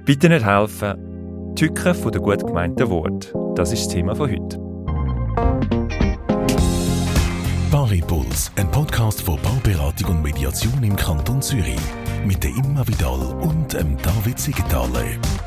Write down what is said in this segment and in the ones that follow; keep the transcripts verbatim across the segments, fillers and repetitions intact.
Bitte nicht helfen. Die Tücke von der gut gemeinten Worte. Das ist das Thema von heute. Paarimpuls, ein Podcast von Paarberatung und Mediation im Kanton Zürich. Mit der Imma Vidal und dem David Siegenthaler.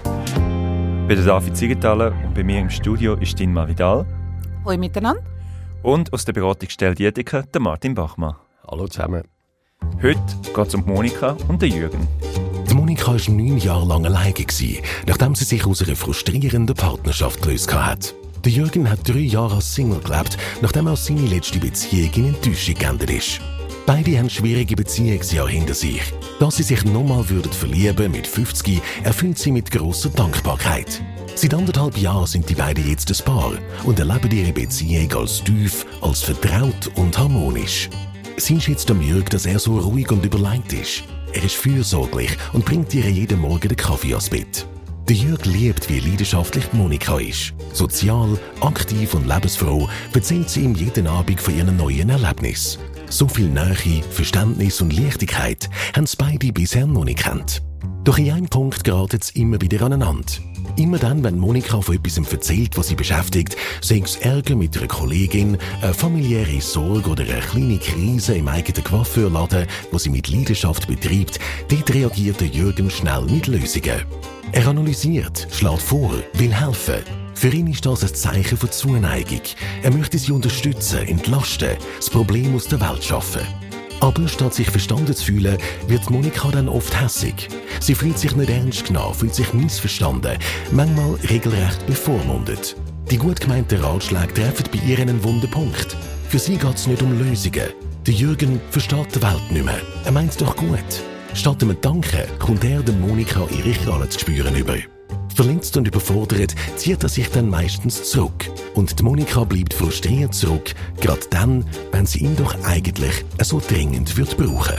Bei der David Siegenthaler und bei mir im Studio ist die Imma Vidal. Hallo miteinander. Und aus der Beratungsstelle Dietika, der Martin Bachmann. Hallo zusammen. Heute geht es um Monika und den Jürgen. Die Monika war neun Jahre lang alleine, nachdem sie sich aus einer frustrierenden Partnerschaft gelöst hat. Der Jürgen hat drei Jahre als Single gelebt, nachdem auch seine letzte Beziehung in Enttäuschung geendet ist. Beide haben schwierige Beziehungsjahre hinter sich. Dass sie sich nochmal würden verlieben mit fünfzig, erfüllt sie mit grosser Dankbarkeit. Seit anderthalb Jahren sind die beiden jetzt ein Paar und erleben ihre Beziehung als tief, als vertraut und harmonisch. Sie schätzt am Jürg, dass er so ruhig und überlegt ist. Er ist fürsorglich und bringt ihr jeden Morgen den Kaffee ans Bett. Der Jürg liebt, wie leidenschaftlich die Monika ist. Sozial, aktiv und lebensfroh erzählt sie ihm jeden Abend von ihren neuen Erlebnissen. So viel Nähe, Verständnis und Leichtigkeit haben sie beide bisher noch nicht gekannt. Doch in einem Punkt geraten sie immer wieder aneinander. Immer dann, wenn Monika von etwas erzählt, was sie beschäftigt, sei es Ärger mit einer Kollegin, eine familiäre Sorge oder eine kleine Krise im eigenen Coiffeurladen, wo sie mit Leidenschaft betreibt, dort reagiert der Jürgen schnell mit Lösungen. Er analysiert, schlägt vor, will helfen. Für ihn ist das ein Zeichen von Zuneigung. Er möchte sie unterstützen, entlasten, das Problem aus der Welt schaffen. Aber statt sich verstanden zu fühlen, wird Monika dann oft hässig. Sie fühlt sich nicht ernst genommen, fühlt sich missverstanden, manchmal regelrecht bevormundet. Die gut gemeinten Ratschläge treffen bei ihr einen wunden Punkt. Für sie geht es nicht um Lösungen. Der Jürgen versteht die Welt nicht mehr. Er meint es doch gut. Statt einem Danken kommt er der Monika ihre Kralle zu spüren über. Verletzt und überfordert zieht er sich dann meistens zurück. Und die Monika bleibt frustriert zurück, gerade dann, wenn sie ihn doch eigentlich so dringend wird brauchen.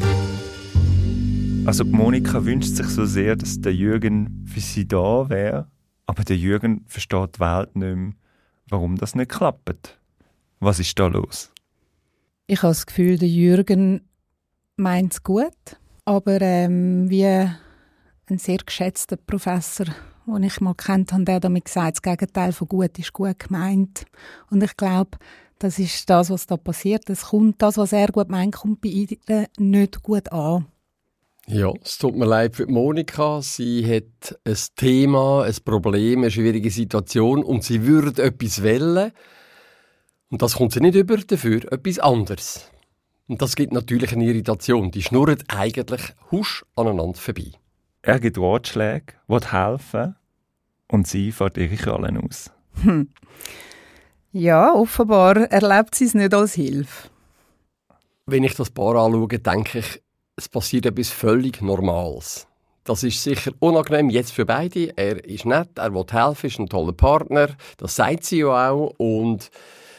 Also die Monika wünscht sich so sehr, dass der Jürgen für sie da wäre, aber der Jürgen versteht die Welt nicht mehr, warum das nicht klappt. Was ist da los? Ich habe das Gefühl, der Jürgen meint es gut, aber ähm, wie ein sehr geschätzter Professor, den ich mal kennt habe, der damit gesagt, das Gegenteil von gut ist gut gemeint. Und ich glaube, das ist das, was da passiert. Es kommt, das, was er gut meint, kommt bei ihnen nicht gut an. Ja, es tut mir leid für Monika. Sie hat ein Thema, ein Problem, eine schwierige Situation und sie würde etwas wollen. Und das kommt sie nicht über, dafür etwas anderes. Und das gibt natürlich eine Irritation. Die schnurrt eigentlich husch aneinander vorbei. Er gibt Ratschläge, will helfen und sie fährt ihre Krallen aus. Hm. Ja, offenbar erlebt sie es nicht als Hilfe. Wenn ich das Paar anschaue, denke ich, es passiert etwas völlig Normales. Das ist sicher unangenehm jetzt für beide. Er ist nett, er will helfen, ist ein toller Partner. Das sagt sie ja auch. Und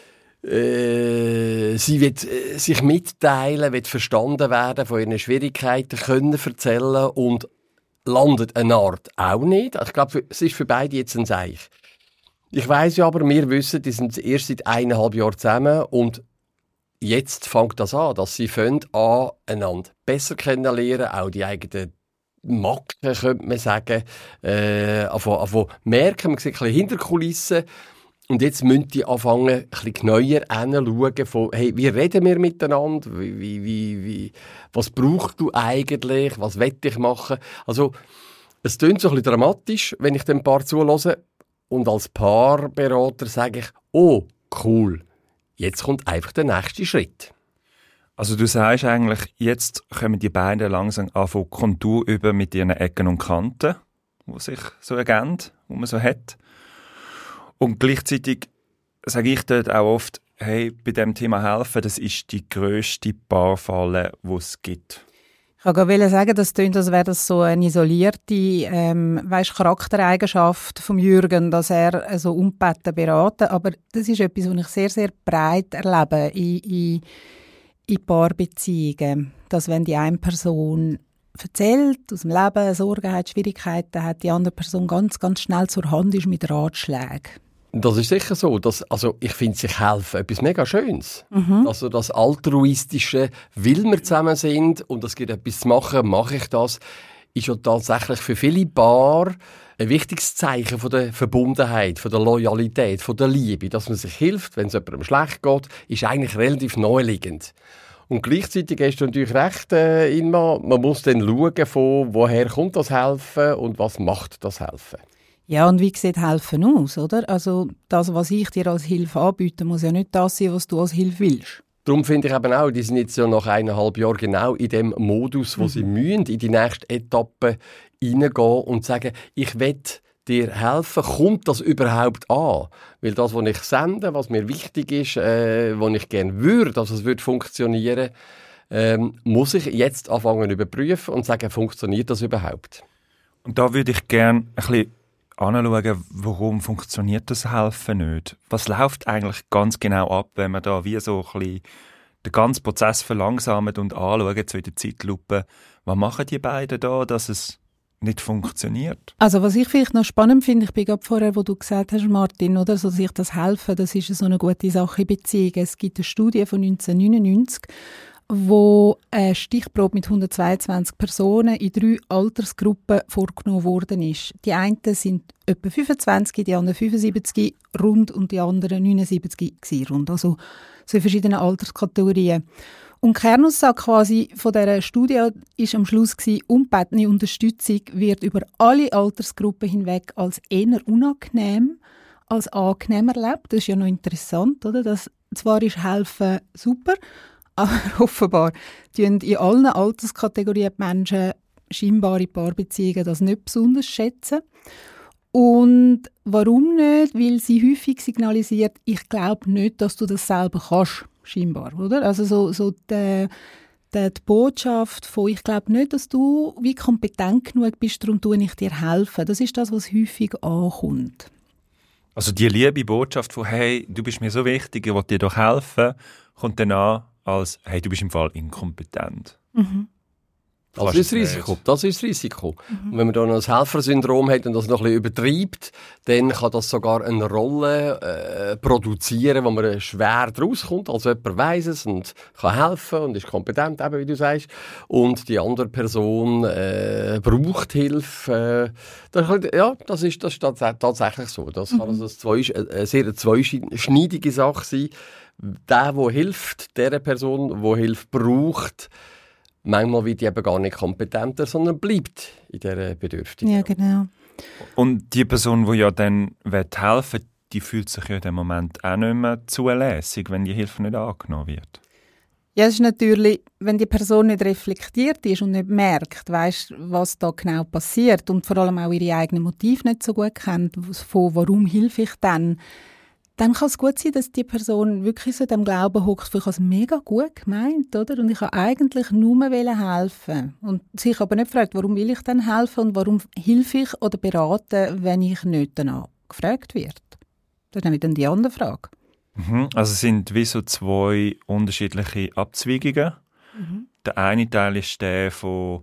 äh, sie will äh, sich mitteilen, will verstanden werden, von ihren Schwierigkeiten können erzählen und landet eine Art auch nicht. Ich glaube, es ist für beide jetzt ein Seich. Ich weiss ja aber, wir wissen, die sind erst seit eineinhalb Jahren zusammen und jetzt fängt das an, dass sie an, einander besser kennenlernen, auch die eigenen Macken, könnte man sagen, äh, anfangen merken, man sieht ein bisschen Hinterkulissen. Und jetzt müssen die anfangen, ein bisschen neuer hinzuschauen, von, hey, wie reden wir miteinander, wie, wie, wie, wie, was brauchst du eigentlich, was will ich machen. Also, es klingt so ein bisschen dramatisch, wenn ich dem Paar zuhöre. Und als Paarberater sage ich, oh, cool, jetzt kommt einfach der nächste Schritt. Also du sagst eigentlich, jetzt kommen die beiden langsam an von Kontur über mit ihren Ecken und Kanten, die sich so ergeben, die man so hat. Und gleichzeitig sage ich dort auch oft, hey, bei diesem Thema helfen, das ist die grösste Paarfalle, die es gibt. Ich wollte sagen, das klingt, als wäre das so eine isolierte ähm, weißt, Charaktereigenschaft von Jürgen, dass er so ungebeten beraten. Aber das ist etwas, was ich sehr, sehr breit erlebe in, in, in Paarbeziehungen. Dass wenn die eine Person erzählt, aus dem Leben, Sorgen hat, Schwierigkeiten hat, die andere Person ganz, ganz schnell zur Hand ist mit Ratschlägen. Das ist sicher so. Dass, also ich finde sich helfen etwas mega Schönes. Mhm. Also das Altruistische, weil wir zusammen sind und es gibt etwas zu machen, mache ich das, ist ja tatsächlich für viele Paare ein wichtiges Zeichen von der Verbundenheit, von der Loyalität, von der Liebe. Dass man sich hilft, wenn es jemandem schlecht geht, ist eigentlich relativ naheliegend. Und gleichzeitig hast du natürlich recht, äh, Inma, man muss dann schauen, von woher kommt das Helfen und was macht das Helfen. Ja, und wie sieht Helfen aus, oder? Also das, was ich dir als Hilfe anbiete, muss ja nicht das sein, was du als Hilfe willst. Darum finde ich eben auch, die sind jetzt ja nach eineinhalb Jahren genau in dem Modus, wo mhm. sie müssen, in die nächste Etappe reingehen und sagen, ich will dir helfen, kommt das überhaupt an? Weil das, was ich sende, was mir wichtig ist, äh, was ich gerne würde, dass es würde funktionieren, ähm, muss ich jetzt anfangen überprüfen und sagen, funktioniert das überhaupt? Und da würde ich gerne ein bisschen anschauen, warum funktioniert das Helfen nicht? Was läuft eigentlich ganz genau ab, wenn man da wie so ein bisschen den ganzen Prozess verlangsamt und anschaut, so in der Zeitlupe, was machen die beiden da, dass es nicht funktioniert? Also was ich vielleicht noch spannend finde, ich bin gerade vorher, wo du gesagt hast, Martin, oder, so sich das Helfen, das ist so eine gute Sache in Beziehungen. Es gibt eine Studie von neunzehnhundertneunundneunzig, wo eine Stichprobe mit hundertzweiundzwanzig Personen in drei Altersgruppen vorgenommen worden ist. Die einen sind etwa fünfundzwanzig, die anderen fünfundsiebzig rund und die anderen neunundsiebzig rund. Also so in verschiedenen Alterskategorien. Und die Kernaussage quasi von dieser Studie ist am Schluss gewesen, ungebetene Unterstützung wird über alle Altersgruppen hinweg als eher unangenehm als angenehm erlebt. Das ist ja noch interessant, oder? Das, zwar ist Helfen super, aber offenbar tun in allen Alterskategorien die Menschen scheinbare Paarbeziehungen das nicht besonders schätzen. Und warum nicht? Weil sie häufig signalisiert, ich glaube nicht, dass du das selber kannst, scheinbar, oder? Also so, so die, die, die Botschaft von, ich glaube nicht, dass du wie kompetent genug bist, darum tue ich dir helfen. Das ist das, was häufig ankommt. Also die liebe Botschaft von, hey, du bist mir so wichtig, ich will dir doch helfen, kommt dann an als, hey, du bist im Fall inkompetent. Mhm. Das ist das Risiko. Das ist das Risiko. Mhm. Und wenn man da noch ein Helfersyndrom hat und das noch ein bisschen übertreibt, dann kann das sogar eine Rolle äh, produzieren, wo man schwer draus kommt. Also jemand weiss es und kann helfen und ist kompetent, eben, wie du sagst. Und die andere Person äh, braucht Hilfe. Äh, das, ja, das ist, das ist tatsächlich so. Das mhm. kann also zwei, eine sehr zweischneidige Sache sein. Der, der hilft, der Person, die Hilfe braucht, manchmal wird die eben gar nicht kompetenter, sondern bleibt in dieser Bedürftigung. Ja, genau. Und die Person, die ja dann helfen will, die fühlt sich ja in dem Moment auch nicht mehr zulässig, wenn die Hilfe nicht angenommen wird. Ja, es ist natürlich, wenn die Person nicht reflektiert ist und nicht merkt, weißt, was da genau passiert und vor allem auch ihre eigenen Motive nicht so gut kennt, von warum hilfe ich dann, dann kann es gut sein, dass die Person wirklich so in dem Glauben hockt, ich habe es mega gut gemeint, oder? Und ich habe eigentlich nur helfen und sich aber nicht fragt, warum will ich dann helfen und warum hilfe ich oder berate, wenn ich nicht danach gefragt werde. Das ist nämlich dann die andere Frage. Mhm. Also es sind wie so zwei unterschiedliche Abzweigungen. Mhm. Der eine Teil ist der von,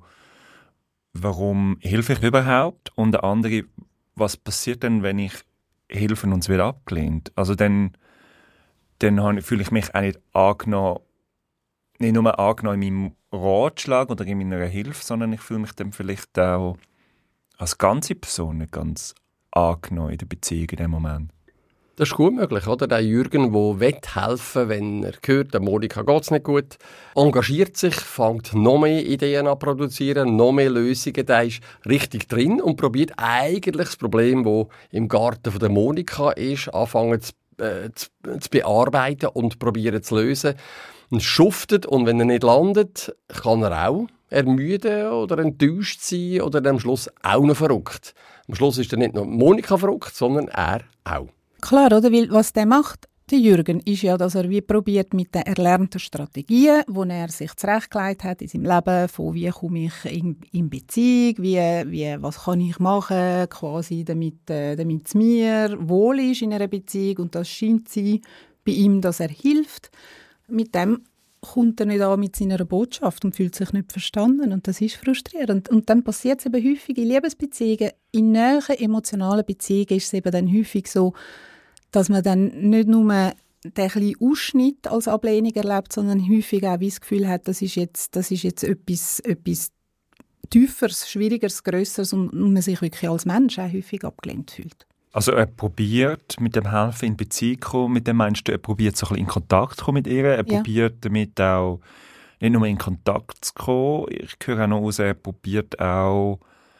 warum hilfe ich überhaupt? Und der andere, was passiert denn, wenn ich Hilfe und uns wird abgelehnt. Also dann, dann fühle ich mich auch nicht angenommen, nicht nur angenommen in meinem Ratschlag oder in meiner Hilfe, sondern ich fühle mich dann vielleicht auch als ganze Person nicht ganz angenommen in der Beziehung in dem Moment. Das ist gut möglich, oder? Der Jürgen, der helfen will, wenn er hört, der Monika geht es nicht gut, engagiert sich, fängt noch mehr Ideen an zu produzieren, noch mehr Lösungen, der ist richtig drin und probiert eigentlich das Problem, das im Garten von der Monika ist, anfangen zu, äh, zu, zu bearbeiten und probieren zu lösen. Und schuftet, und wenn er nicht landet, kann er auch ermüden oder enttäuscht sein oder am Schluss auch noch verrückt. Am Schluss ist er nicht nur Monika verrückt, sondern er auch. Klar, oder? Weil was der macht, der Jürgen, ist ja, dass er wie probiert mit den erlernten Strategien, die er sich zurechtgelegt hat in seinem Leben, von wie komme ich in, in Beziehung, wie, wie, was kann ich machen, quasi, damit, äh, damit es mir wohl ist in einer Beziehung. Und das scheint sein bei ihm, dass er hilft. Mit dem kommt er nicht an mit seiner Botschaft und fühlt sich nicht verstanden. Und das ist frustrierend. Und dann passiert es eben häufig in Liebesbeziehungen. In nahen emotionalen Beziehungen ist es eben dann häufig so, dass man dann nicht nur den kleinen Ausschnitt als Ablehnung erlebt, sondern häufig auch das Gefühl hat, das ist jetzt, das ist jetzt etwas, etwas Tieferes, Schwierigeres, Grösseres und man sich wirklich als Mensch auch häufig abgelehnt fühlt. Also er probiert mit dem Helfen in Beziehung zu kommen, mit dem meinst du, er probiert so ein bisschen in Kontakt zu kommen mit ihr, er Ja. probiert damit auch nicht nur in Kontakt zu kommen, ich höre auch noch raus, er probiert auch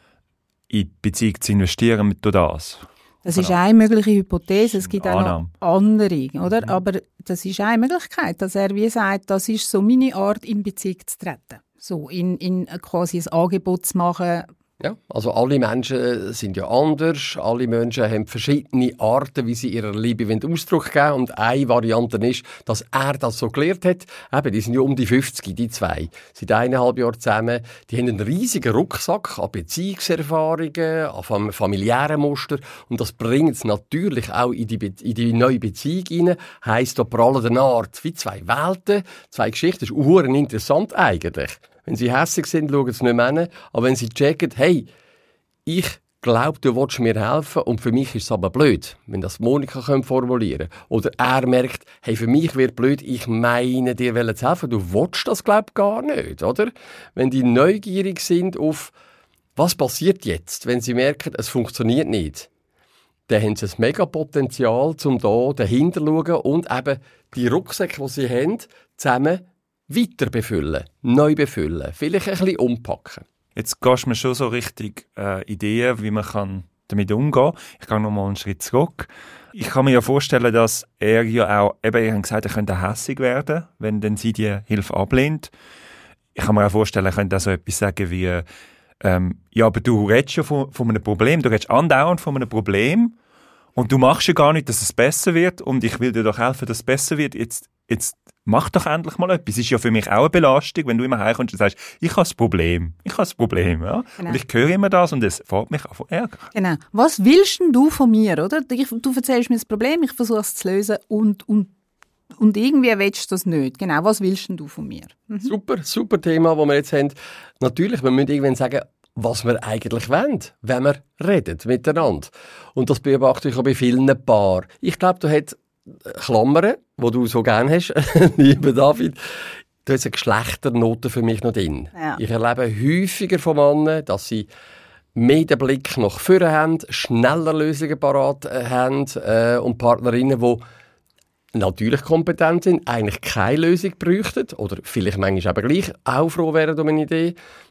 in die Beziehung zu investieren mit das. Das ist eine mögliche Hypothese, es gibt auch Annahme. noch andere, oder? Aber das ist eine Möglichkeit, dass er wie sagt, das ist so meine Art, in Beziehung zu treten. So, in, in quasi ein Angebot zu machen. Ja, also alle Menschen sind ja anders, alle Menschen haben verschiedene Arten, wie sie ihrer Liebe Ausdruck geben wollen. Und eine Variante ist, dass er das so gelernt hat. Eben, die sind ja um die fünfzig, die zwei, seit eineinhalb Jahren zusammen. Die haben einen riesigen Rucksack an Beziehungserfahrungen, an fam- familiären Muster. Und das bringt es natürlich auch in die, Be- in die neue Beziehung hinein. Heisst, da prallen eine Art wie zwei Welten, zwei Geschichten. Das ist verdammt interessant eigentlich. Wenn sie hässig sind, schauen sie nicht mehr an. Aber wenn sie checken, hey, ich glaube, du willst mir helfen und für mich ist es aber blöd, wenn das Monika formulieren könnte. Oder er merkt, hey, für mich wird blöd, ich meine, dir zu helfen. Du willst das, glaube ich, gar nicht, oder? Wenn die neugierig sind auf, was passiert jetzt, wenn sie merken, es funktioniert nicht, dann haben sie ein mega Potenzial, um da dahinter zu schauen und eben die Rucksäcke, die sie haben, zusammen weiter befüllen, neu befüllen, vielleicht ein bisschen umpacken. Jetzt gehst du mir schon so richtig äh, Ideen, wie man kann damit umgehen kann. Ich gehe noch mal einen Schritt zurück. Ich kann mir ja vorstellen, dass er ja auch, eben, ihr habt gesagt, er könnte hässig werden, wenn dann sie die Hilfe ablehnt. Ich kann mir auch vorstellen, er könnte auch so etwas sagen wie, ähm, ja, aber du redest ja von, von einem Problem, du redest andauernd von einem Problem und du machst ja gar nicht, dass es besser wird und ich will dir doch helfen, dass es besser wird. Jetzt, jetzt mach doch endlich mal etwas. Das ist ja für mich auch eine Belastung, wenn du immer heimkommst und sagst, ich habe das Problem, ich habe das Problem. Ja? Genau. Und ich höre immer das und es fällt mich an von Ärger. Genau. Was willst denn du von mir, oder? Ich, du erzählst mir das Problem, ich versuche es zu lösen und, und, und irgendwie willst du das nicht. Genau, was willst denn du von mir? Mhm. Super, super Thema, das wir jetzt haben. Natürlich, wir müssen irgendwann sagen, was wir eigentlich wollen, wenn wir reden miteinander. Und das beobachte ich auch bei vielen Paaren. Ich glaube, du hast Klammern, die du so gerne hast, lieber David, da ist eine Geschlechternote für mich noch drin. Ja. Ich erlebe häufiger von Männern, dass sie mehr den Blick nach vorne haben, schneller Lösungen parat äh, haben äh, und Partnerinnen, die natürlich kompetent sind, eigentlich keine Lösung bräuchten oder vielleicht manchmal aber gleich auch froh wären um eine Idee,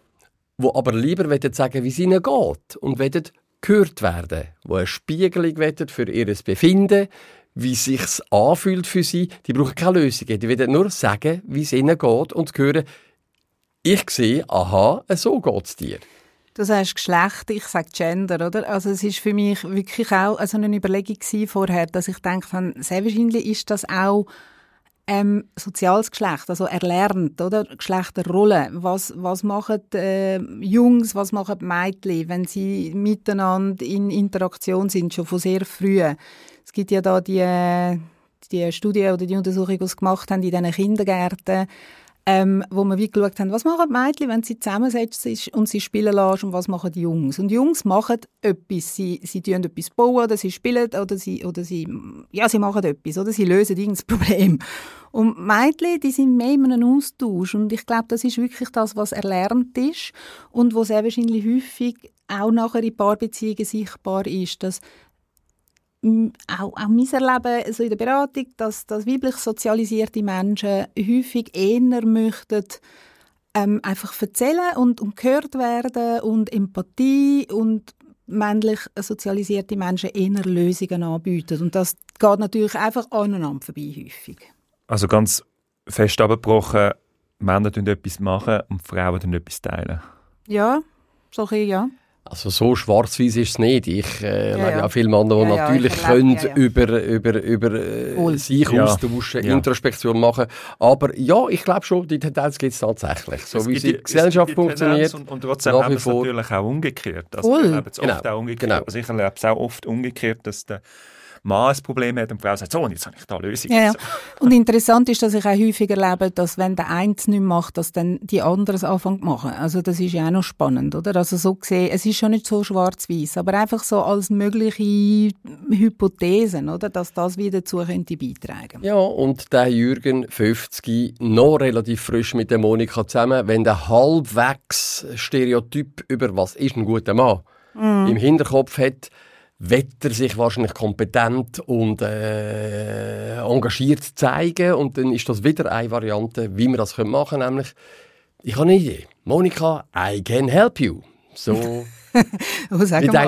die aber lieber sagen, wie es ihnen geht und wollen gehört werden, die eine Spiegelung wollen für ihr Befinden, wie es sich anfühlt für sie. Die brauchen keine Lösungen. Die wollen nur sagen, wie es ihnen geht und hören, ich sehe, aha, so geht es dir. Du sagst Geschlecht, ich sage Gender, oder? Also es ist für mich wirklich auch also eine Überlegung gewesen vorher, dass ich denke, sehr wahrscheinlich ist das auch ähm, soziales Geschlecht, also erlernt, oder? Geschlechterrollen. Was, was machen äh, Jungs, was machen Mädchen, wenn sie miteinander in Interaktion sind, schon von sehr früh? Es gibt ja da die, die Studie oder die Untersuchung, die sie gemacht haben in diesen Kindergärten, ähm, wo wir wie geschaut haben, was machen die Mädchen, wenn sie zusammensetzen und sie spielen lassen und was machen die Jungs. Und die Jungs machen etwas. Sie, sie tun etwas bauen oder sie spielen oder sie, oder sie, ja, sie machen etwas oder sie lösen irgendein Problem. Und Mädchen, die sind mehr in einem Austausch. Und ich glaube, das ist wirklich das, was erlernt ist und was sehr wahrscheinlich häufig auch nachher in Paarbeziehungen sichtbar ist, dass Auch, auch mein Erleben so in der Beratung, dass, dass weiblich sozialisierte Menschen häufig eher möchten, ähm, einfach erzählen und, und gehört werden und Empathie und männlich sozialisierte Menschen eher Lösungen anbieten. Und das geht natürlich einfach aneinander vorbei häufig. Also ganz fest abgebrochen, Männer tun etwas machen und Frauen tun etwas teilen. Ja, so ein bisschen, ja. Also so schwarz-weiß ist es nicht. Ich äh, Ja, erlebe ja. auch viele Männer, die Ja, ja, natürlich ich erlebe, können ja, ja. über, über, über äh, Voll. sich Ja. austauschen, Ja. Introspektion machen. Aber ja, ich glaube schon, die Tendenz gibt es tatsächlich. So Es wie gibt die die- Gesellschaft es gibt die funktioniert. Tendenz Und, und trotzdem nach haben wie wir es vor. natürlich auch umgekehrt. Also Voll. ich erlebe es oft Genau, auch umgekehrt. genau. Also ich erlebe es auch oft umgekehrt, dass der Mann ein Problem hat und die Frau sagt, so, und jetzt habe ich da eine Lösung. Ja, ja. So. Und interessant ist, dass ich auch häufig erlebe, dass wenn der eine es nicht macht, dass dann die anderen es anfangen zu machen. Also das ist ja auch noch spannend, oder? Also so gesehen, es ist schon nicht so schwarz-weiß, aber einfach so als mögliche Hypothesen, oder? Dass das wieder dazu könnte beitragen. Ja, und der Jürgen, fünfzig, noch relativ frisch mit der Monika zusammen, wenn der halbwegs Stereotyp über was ist ein guter Mann mm. im Hinterkopf hat, wird er sich wahrscheinlich kompetent und äh, engagiert zeigen. Und dann ist das wieder eine Variante, wie wir das machen können. Nämlich, ich habe eine Idee. Monika, I can help you. So, oh, sag mal.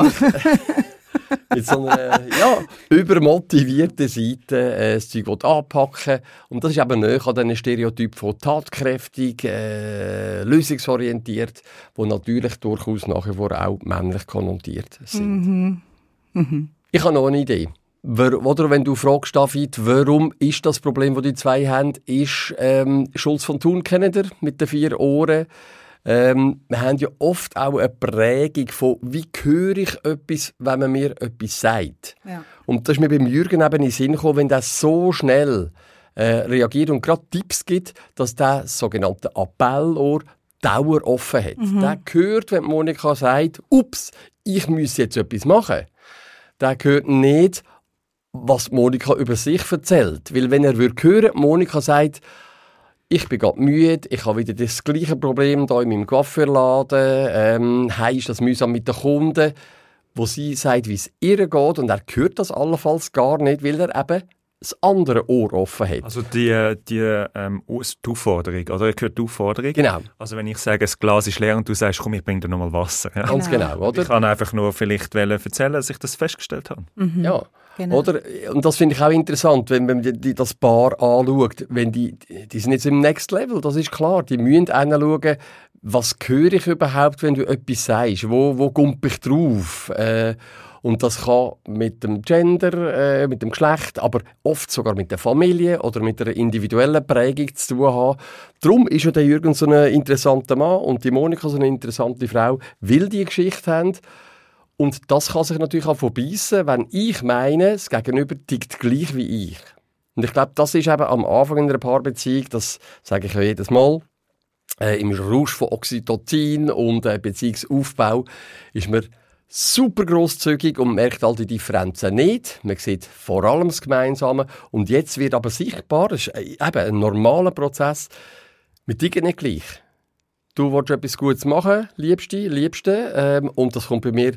mit so einer ja, übermotivierten Seite äh, das Zeug anpacken. Und das ist eben näher an diesen Stereotyp von tatkräftig, äh, lösungsorientiert, die natürlich durchaus nach wie vor auch männlich konnotiert sind. Mhm. Mhm. Ich habe noch eine Idee. Oder wenn du fragst, David, warum ist das Problem, das die zwei haben, ist ähm, Schulz von Thun, kennt ihr, mit den vier Ohren. Ähm, wir haben ja oft auch eine Prägung von, wie höre ich etwas, wenn man mir etwas sagt. Ja. Und das ist mir beim Jürgen eben in den Sinn gekommen, wenn der so schnell äh, reagiert und gerade Tipps gibt, dass der das sogenannte Appellohr Dauer offen hat. Mhm. Der hört, wenn Monika sagt, ups, ich muss jetzt etwas machen. Der hört nicht, was Monika über sich erzählt. Weil wenn er hören würde, Monika sagt, ich bin gerade müde, ich habe wieder das gleiche Problem hier in meinem Coiffeurladen, ähm, hey, ist das mühsam mit den Kunden, wo sie sagt, wie es ihr geht, und er hört das allenfalls gar nicht, weil er eben das andere Ohr offen hat. Also die, die, ähm, die Aufforderung, oder? Ich höre die Aufforderung. Genau. Also wenn ich sage, das Glas ist leer und du sagst, komm, ich bringe dir nochmal Wasser. Ja? Ganz genau, genau, oder? Ich kann einfach nur vielleicht erzählen, dass ich das festgestellt habe. Mhm. Ja. Genau. Oder? Und das finde ich auch interessant, wenn man die, die, das Paar anschaut. Wenn die, die sind jetzt im Next Level, das ist klar. Die müssen hinschauen, was höre ich überhaupt, wenn du etwas sagst? Wo, wo komme ich drauf? Äh, und das kann mit dem Gender, äh, mit dem Geschlecht, aber oft sogar mit der Familie oder mit einer individuellen Prägung zu tun haben. Darum ist ja der Jürgen so ein interessanter Mann und die Monika so eine interessante Frau, weil die Geschichte haben. Und das kann sich natürlich auch verbeissen, wenn ich meine, das Gegenüber tickt gleich wie ich. Und ich glaube, das ist eben am Anfang in einer Paarbeziehung, das sage ich ja jedes Mal, äh, im Rausch von Oxytocin und äh, Beziehungsaufbau ist man super grosszügig und merkt all die Differenzen nicht. Man sieht vor allem das Gemeinsame. Und jetzt wird aber sichtbar, das ist eben ein normaler Prozess, wir ticken nicht gleich. Du willst etwas Gutes machen, Liebste, Liebste, ähm, und das kommt bei mir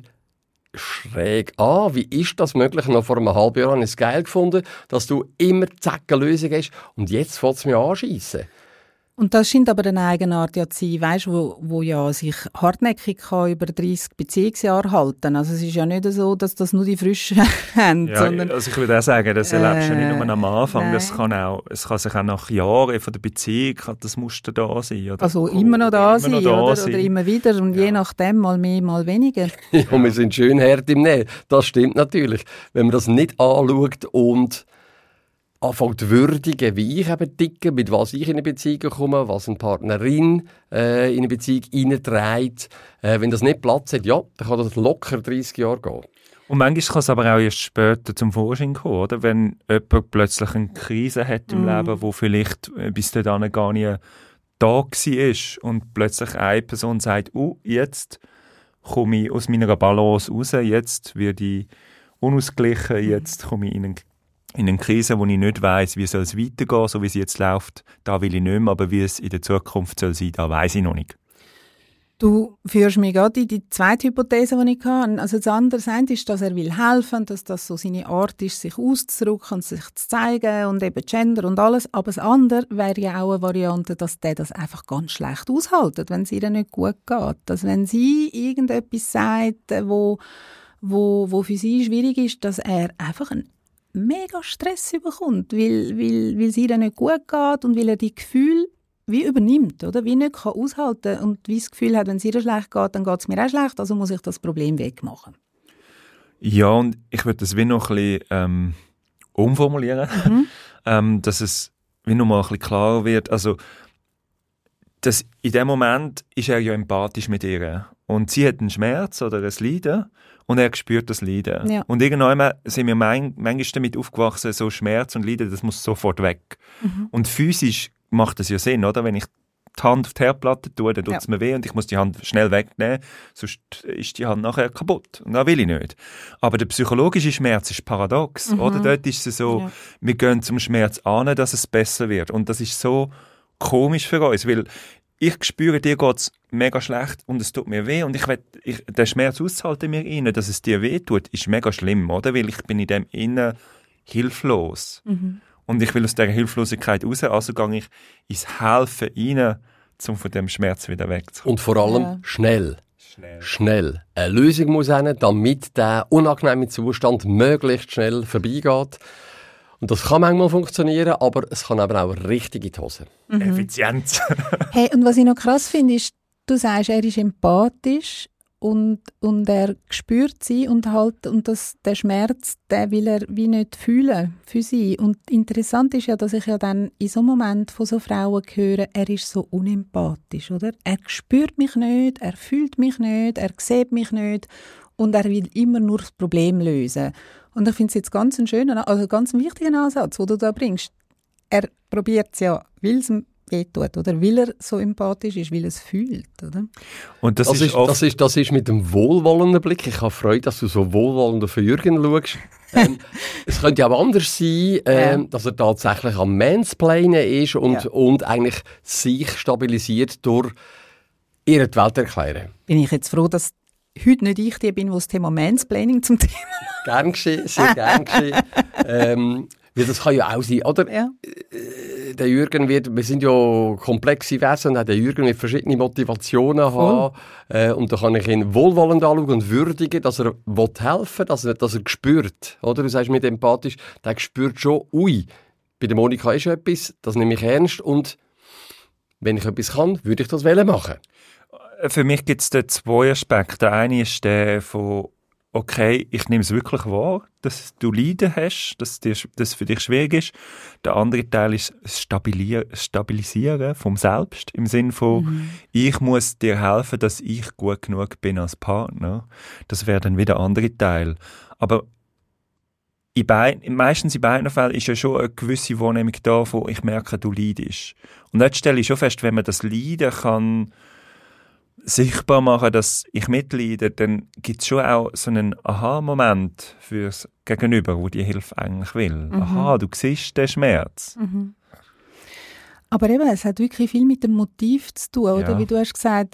schräg an. Wie ist das möglich? Noch vor einem halben Jahr habe ich es geil gefunden, dass du immer zack eine Lösung hast und jetzt fällt es mir anschiessen. Und das scheint aber eine Eigenart ja zu sein, weißt, wo, wo ja sich hartnäckig kann über dreißig Beziehungsjahre halten. Also es ist ja nicht so, dass das nur die Frischen haben. Ja, sondern, also ich würde auch sagen, das erlebst du äh, nicht nur am Anfang. Nein. Das kann auch, es kann sich auch nach Jahren von der Beziehung kann das Muster da sein. Oder? Also immer noch da immer sein, noch da oder, sein. oder immer wieder und ja. Je nachdem mal mehr, mal weniger. Ja, ja. Wir sind schön hart im Nähen. Das stimmt natürlich. Wenn man das nicht anschaut und anfängt zu würdigen, wie ich eben ticke, mit was ich in eine Beziehung komme, was eine Partnerin äh, in eine Beziehung hineinträgt. Äh, wenn das nicht Platz hat, ja, dann kann das locker dreißig Jahre gehen. Und manchmal kann es aber auch erst später zum Vorschein kommen, oder? Wenn jemand plötzlich eine Krise hat im mm. Leben, wo vielleicht bis dahin gar nicht da war und plötzlich eine Person sagt, oh, jetzt komme ich aus meiner Balance raus, jetzt werde ich unausgeglichen, jetzt komme ich in einen in einer Krise, wo ich nicht weiss, wie soll es weitergehen, so wie es jetzt läuft, da will ich nicht mehr, aber wie es in der Zukunft soll sein, da weiss ich noch nicht. Du führst mich gerade in die zweite Hypothese, die ich hatte. Also das andere ist, dass er will helfen, dass das so seine Art ist, sich auszudrücken und sich zu zeigen und eben Gender und alles. Aber das andere wäre ja auch eine Variante, dass der das einfach ganz schlecht aushält, wenn es ihr nicht gut geht. Dass wenn sie irgendetwas sagt, wo, wo, wo für sie schwierig ist, dass er einfach ein mega Stress bekommt, weil, weil, weil es ihr nicht gut geht und weil er die Gefühle wie übernimmt, oder? Wie nicht kann aushalten und wie das Gefühl hat, wenn es ihr schlecht geht, dann geht es mir auch schlecht, also muss ich das Problem wegmachen. Ja, und ich würde das wie noch ein bisschen ähm, umformulieren, mhm. ähm, dass es wie noch mal ein bisschen klarer wird. Also das, in dem Moment ist er ja empathisch mit ihr. Und sie hat einen Schmerz oder ein Leiden und er spürt das Leiden. Ja. Und irgendwann sind wir mein, manchmal damit aufgewachsen, so Schmerz und Leiden, das muss sofort weg. Mhm. Und physisch macht das ja Sinn, oder? Wenn ich die Hand auf die Herdplatte tue, dann tut es ja. mir weh und ich muss die Hand schnell wegnehmen, sonst ist die Hand nachher kaputt. Und das will ich nicht. Aber der psychologische Schmerz ist paradox, mhm. oder? Dort ist es so, ja. wir gehen zum Schmerz an, dass es besser wird. Und das ist so komisch für uns, weil ich spüre, dir geht es mega schlecht und es tut mir weh und ich will, ich, den Schmerz aushalten mir rein, dass es dir weh tut, ist mega schlimm, oder? Weil ich bin in dem Innen hilflos. Mhm. Und ich will aus dieser Hilflosigkeit raus, also gehe ich ins Helfen rein, um von dem Schmerz wieder wegzukommen. Und vor allem ja. schnell. Schnell. Schnell. Eine Lösung muss hin, damit der unangenehme Zustand möglichst schnell vorbeigeht. Und das kann manchmal funktionieren, aber es kann aber auch richtig in die Hose. Mhm. Effizienz. Hey, und was ich noch krass finde, ist, du sagst, er ist empathisch und, und er spürt sie und halt, und das, der Schmerz, den will er wie nicht fühlen für sie. Und interessant ist ja, dass ich ja dann in so einem Moment von so Frauen höre, er ist so unempathisch, oder? Er spürt mich nicht, er fühlt mich nicht, er sieht mich nicht und er will immer nur das Problem lösen. Und ich finde es jetzt ganz einen schönen, also ganz einen wichtigen Ansatz, den du da bringst. Er probiert es ja, weil es ihm wehtut, oder weil er so empathisch ist, weil er es fühlt, oder? Und das, das, ist ist, das, ist, das ist mit dem wohlwollenden Blick. Ich habe Freude, dass du so wohlwollend auf Jürgen schaust. ähm, es könnte ja auch anders sein, ähm, ja. dass er tatsächlich am Mansplainen ist und, ja. und eigentlich sich stabilisiert durch ihr die Welt erklären. Bin ich jetzt froh, dass heute nicht ich die bin, die das Thema Mansplaining zum Thema macht. Gern geschehen, sehr gern geschehen. ähm, weil das kann ja auch sein, oder? Ja. Der Jürgen wird, wir sind ja komplexe Wesen, der Jürgen wird verschiedene Motivationen Voll. haben. Äh, und da kann ich ihn wohlwollend anschauen und würdigen, dass er helfen will, dass er, dass er spürt. Oder? Du sagst mit empathisch, der spürt schon, ui, bei der Monika ist etwas, das nehme ich ernst und wenn ich etwas kann, würde ich das machen. Für mich gibt es da zwei Aspekte. Der eine ist der von, okay, ich nehme es wirklich wahr, dass du Leiden hast, dass das für dich schwierig ist. Der andere Teil ist das Stabilisieren vom Selbst, im Sinne von, mhm. ich muss dir helfen, dass ich gut genug bin als Partner. Das wäre dann wieder der andere Teil. Aber in beid, meistens in beiden Fällen ist ja schon eine gewisse Wahrnehmung da, wo ich merke, du leidest. Und dort stelle ich schon fest, wenn man das Leiden kann sichtbar machen, dass ich mitleide, dann gibt es schon auch so einen Aha-Moment fürs Gegenüber, wo die Hilfe eigentlich will. Mhm. Aha, du siehst den Schmerz. Mhm. Aber eben, es hat wirklich viel mit dem Motiv zu tun, oder? Ja. Wie du hast gesagt,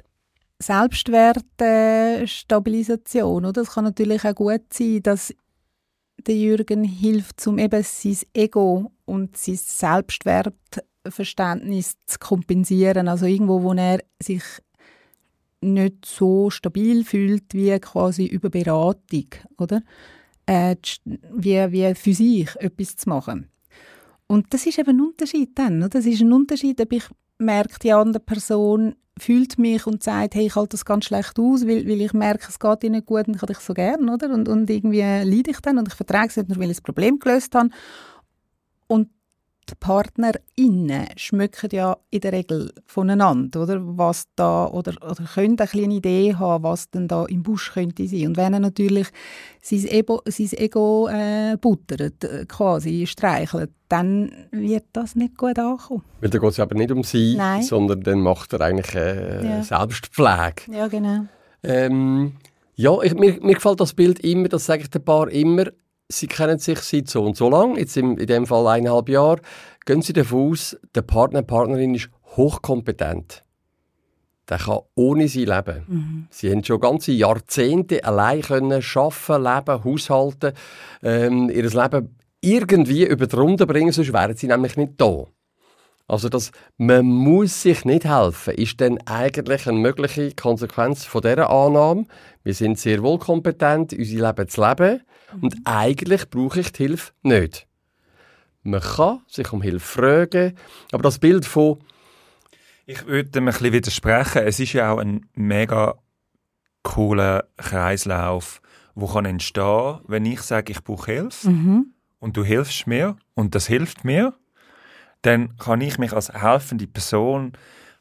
Selbstwertstabilisation, oder? Es kann natürlich auch gut sein, dass der Jürgen hilft, um eben sein Ego und sein Selbstwertverständnis zu kompensieren. Also irgendwo, wo er sich nicht so stabil fühlt wie quasi über Beratung, oder? Äh, wie, wie für sich etwas zu machen. Und das ist eben ein Unterschied dann, oder? Das ist ein Unterschied, ob ich merke, die andere Person fühlt mich und sagt, hey, ich halte das ganz schlecht aus, weil, weil ich merke, es geht dir nicht gut und ich habe dich so gern, oder? Und, und irgendwie leide ich dann und ich vertrage es nicht nur, weil ich das Problem gelöst habe. Und die PartnerInnen schmecken ja in der Regel voneinander, oder? Was da, oder, oder können eine kleine Idee haben, was denn da im Busch könnte sein. Und wenn er natürlich sein Ego, sein Ego äh, buttert, äh, quasi streichelt, dann wird das nicht gut ankommen. Weil da geht es aber nicht um sie, Nein. sondern dann macht er eigentlich äh, Ja. Selbstpflege. Ja, genau. Ähm, ja, ich, mir, mir gefällt das Bild immer, das sage ich den Paar immer, sie kennen sich seit so und so lang, jetzt in, in dem Fall eineinhalb Jahre, gehen sie davon aus, der Partner, die Partnerin ist hochkompetent. Der kann ohne sie leben. Mhm. Sie haben schon ganze Jahrzehnte allein können arbeiten, leben, haushalten, ähm, ihr Leben irgendwie über die Runde bringen, sonst wären sie nämlich nicht da. Also das, man muss sich nicht helfen, ist dann eigentlich eine mögliche Konsequenz von dieser Annahme. Wir sind sehr wohl kompetent, unser Leben zu leben mhm. und eigentlich brauche ich die Hilfe nicht. Man kann sich um Hilfe fragen, aber das Bild von... Ich würde dem ein bisschen widersprechen. Es ist ja auch ein mega cooler Kreislauf, der kann entstehen, wenn ich sage, ich brauche Hilfe mhm. und du hilfst mir und das hilft mir. Dann kann ich mich als helfende Person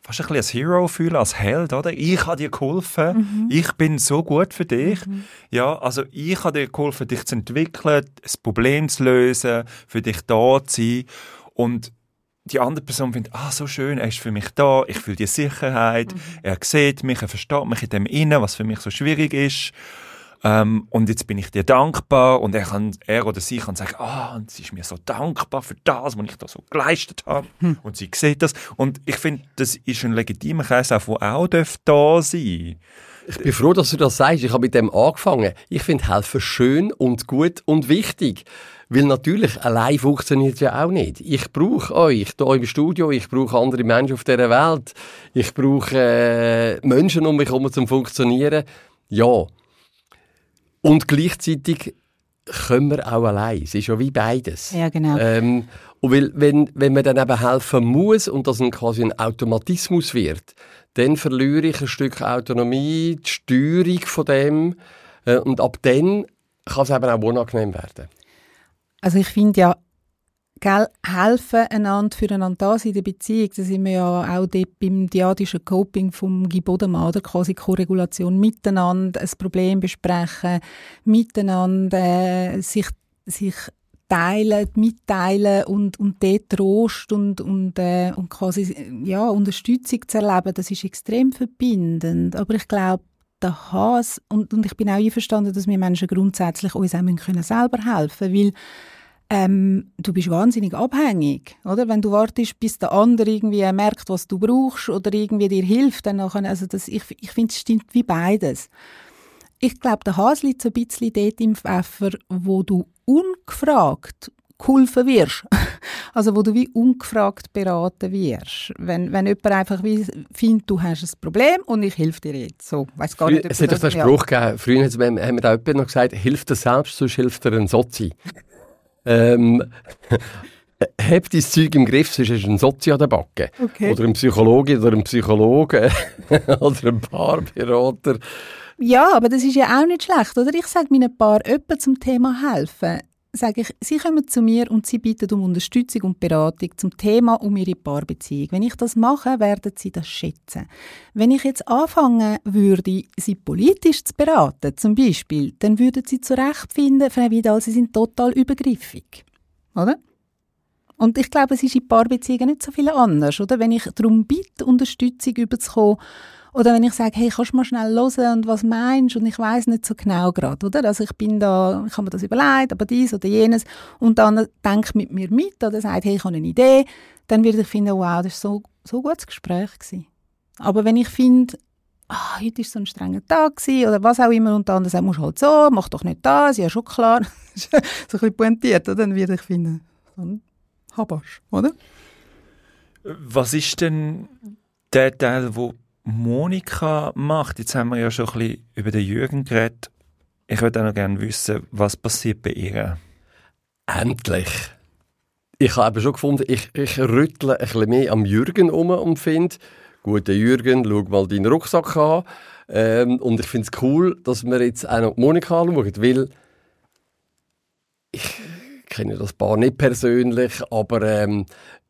fast ein bisschen als Hero fühlen, als Held, oder? Ich habe dir geholfen, mhm. ich bin so gut für dich. Mhm. Ja, also ich habe dir geholfen, dich zu entwickeln, das Problem zu lösen, für dich da zu sein. Und die andere Person findet, ah, so schön, er ist für mich da, ich fühle die Sicherheit, mhm. er sieht mich, er versteht mich in dem Innen, was für mich so schwierig ist. Ähm, und jetzt bin ich dir dankbar und er, kann, er oder sie kann sagen, ah, und sie ist mir so dankbar für das, was ich da so geleistet habe. Hm. Und sie sieht das. Und ich finde, das ist ein legitimer Kreis, der auch da sein darf. Ich bin froh, dass du das sagst. Ich habe mit dem angefangen. Ich finde helfen schön und gut und wichtig. Weil natürlich, allein funktioniert ja auch nicht. Ich brauche euch hier im Studio, ich brauche andere Menschen auf dieser Welt, ich brauche äh, Menschen um mich herum zum Funktionieren. Ja. Und gleichzeitig können wir auch allein. Es ist ja wie beides. Ja, genau. Ähm, und weil, wenn, wenn man dann eben helfen muss und das ein, quasi ein Automatismus wird, dann verliere ich ein Stück Autonomie, die Steuerung von dem. Äh, und ab dann kann es eben auch unangenehm werden. Also ich finde ja, gell, helfen einander füreinander da sein in der Beziehung, da sind wir ja auch dort beim diadischen Coping vom Guy Bodemann, oder? Quasi Korregulation, miteinander ein Problem besprechen, miteinander äh, sich, sich teilen, mitteilen und, und dort Trost und, und, äh, und quasi ja, Unterstützung zu erleben, das ist extrem verbindend. Aber ich glaube, der Hass, und, und ich bin auch einverstanden, dass wir Menschen grundsätzlich uns auch können selber helfen können, weil Ähm, du bist wahnsinnig abhängig, oder? Wenn du wartest, bis der andere irgendwie merkt, was du brauchst oder irgendwie dir hilft, dann nachher, also das, ich, ich finde, es stimmt wie beides. Ich glaube, der Hass liegt so ein bisschen dort im Pfeffer, wo du ungefragt geholfen wirst. Also wo du wie ungefragt beraten wirst. Wenn, wenn jemand einfach wie findet, du hast ein Problem und ich helfe dir jetzt. So, weiss gar Früher, nicht, es hat doch den Spruch ja. gegeben, früher haben wir da jemand noch gesagt, hilf dir selbst, sonst hilft dir ein Sozi. Ähm, hab dein Zeug im Griff, sonst hast du einen Sozi an der Backe. Okay. Oder ein Psychologe oder ein Psychologe oder ein Paarberater. Ja, aber das ist ja auch nicht schlecht, oder? Ich sage meinen Paar öppe zum Thema helfen. Sage ich, sie kommen zu mir und sie bitten um Unterstützung und Beratung zum Thema um ihre Paarbeziehung. Wenn ich das mache, werden sie das schätzen. Wenn ich jetzt anfangen würde, sie politisch zu beraten, zum Beispiel, dann würden sie zurechtfinden, Frau Vidal, sie sind total übergriffig. Oder? Und ich glaube, es ist in Paarbeziehungen nicht so viel anders, oder? Wenn ich darum bitte, Unterstützung überzukommen, oder wenn ich sage, hey, kannst du mal schnell hören und was meinst? Und ich weiss nicht so genau gerade, oder? Also ich bin da, ich habe mir das überlegt, aber dies oder jenes. Und dann denkt mit mir mit oder sagt, hey, ich habe eine Idee. Dann würde ich finden, wow, das war so, so ein gutes Gespräch gewesen. Aber wenn ich finde, ah, heute war so ein strenger Tag gewesen, oder was auch immer, und der andere sagt, musst halt so, mach doch nicht das, ja schon klar. so ein bisschen pointiert, oder? Dann würde ich finden, dann habasch, oder? Was ist denn der Teil, wo Monika macht? Jetzt haben wir ja schon ein bisschen über den Jürgen geredet. Ich würde auch noch gerne wissen, was passiert bei ihr? Endlich. Ich habe schon gefunden, ich, ich rüttle ein bisschen mehr am Jürgen um und finde, gut, Jürgen, schau mal deinen Rucksack an. Ähm, und ich finde es cool, dass wir jetzt auch noch Monika anschauen, weil ich kenne das Paar nicht persönlich, aber ähm,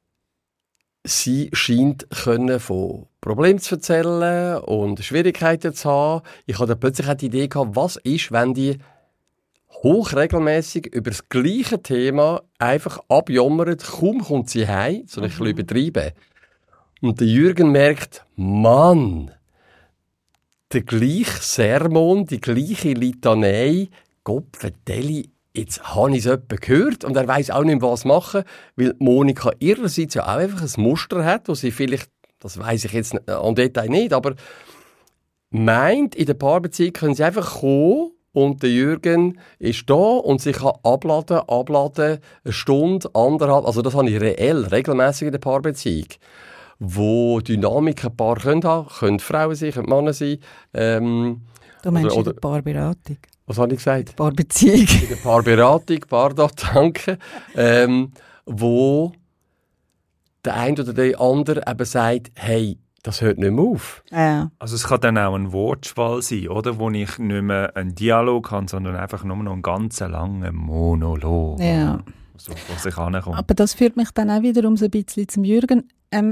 sie scheint können von Problemen zu erzählen und Schwierigkeiten zu haben. Ich hatte plötzlich die Idee gehabt, was ist, wenn die hochregelmäßig über das gleiche Thema einfach abjammert, kaum kommt sie heim, so ein bisschen übertrieben. Und der Jürgen merkt, Mann, der gleiche Sermon, die gleiche Litanei, Gott vertelle, jetzt habe ich es jemanden gehört und er weiss auch nicht, was machen, weil Monika ihrerseits ja auch einfach ein Muster hat, wo sie vielleicht, das weiss ich jetzt im Detail nicht, aber meint, in der Paarbeziehung können sie einfach kommen und der Jürgen ist da und sie kann abladen, abladen, eine Stunde, anderthalb, also das habe ich reell, regelmäßig in der Paarbeziehung, wo Dynamiken ein Paar können haben, können Frauen sein, können Männer sein. Ähm, du meinst oder, oder, in der Paarberatung? Was habe ich gesagt? Paarbeziehung. In der Paarberatung, Paardot, danke. Ähm, wo der eine oder der andere eben sagt, hey, das hört nicht mehr auf. Ja. Also es kann dann auch ein Wortschwall sein, oder? Wo ich nicht mehr einen Dialog habe, sondern einfach nur noch einen ganz langen Monolog. Ja. So, was ich ankomme. Aber das führt mich dann auch wiederum so ein bisschen zum Jürgen. Ähm,